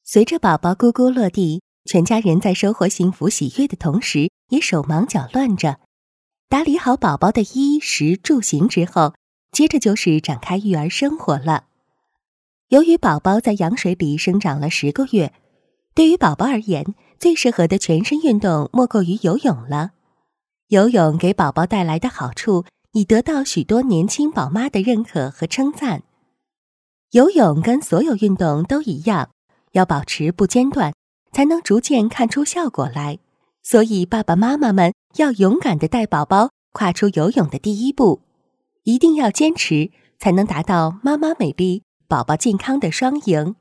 随着宝宝咕咕落地，全家人在收获幸福喜悦的同时，也手忙脚乱着。打理好宝宝的衣食住行之后，接着就是展开育儿生活了。由于宝宝在羊水里生长了10个月，对于宝宝而言，最适合的全身运动莫过于游泳了。游泳给宝宝带来的好处，已得到许多年轻宝妈的认可和称赞。游泳跟所有运动都一样，要保持不间断，才能逐渐看出效果来。所以爸爸妈妈们要勇敢地带宝宝跨出游泳的第一步，一定要坚持，才能达到妈妈美丽、宝宝健康的双赢。